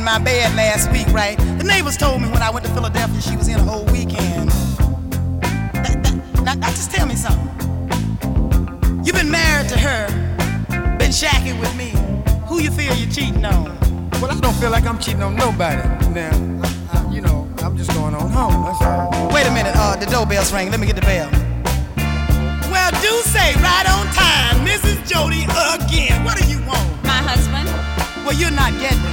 in my bed last week, right? The neighbors told me when I went to Philadelphia she was in a whole weekend. Now just tell me something. You've been married to her, been shacking with me. Who you feel you're cheating on? Well, I don't feel like I'm cheating on nobody. Now, I'm just going on home, that's all. Wait a minute, the doorbell's ringing. Let me get the bell. Well, do say right on time, Mrs. Jody again. What do you want? My husband. Well, you're not getting it.